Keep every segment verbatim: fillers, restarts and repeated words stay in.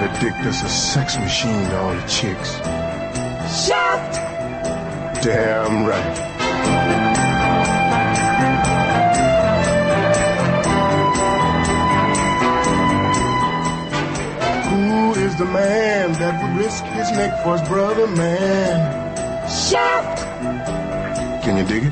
a dick that's a sex machine to all the chicks. Shaft! Damn right. Who is the man that would risk his neck for his brother, man? Shaft! Can you dig it?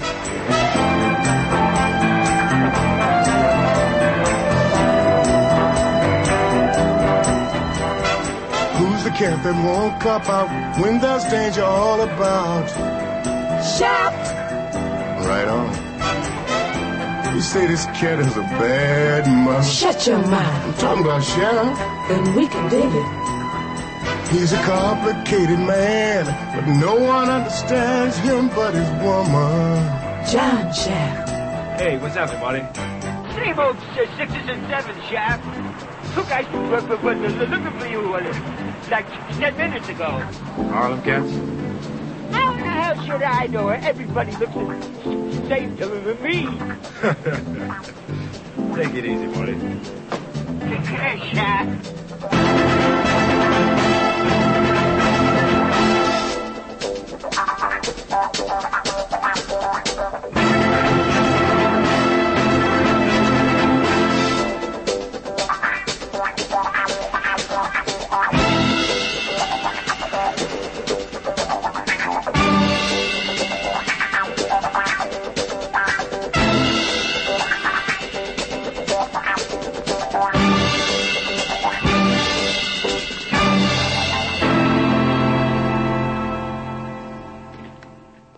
Who's the cat that won't cop out when there's danger all about? Shaft! Right on. You say this cat is a bad mother. Shut your mouth. I'm talking about Shaft. Then we can dig it. He's a complicated man, but no one understands him but his woman. John Shaft. Hey, what's happening, buddy? Same old uh, sixes and sevens, Shaft. Look, I was looking for you uh, like ten minutes ago. Harlem Cats? How the hell should I know? Everybody looks the same to me. Take it easy, buddy. Shaft.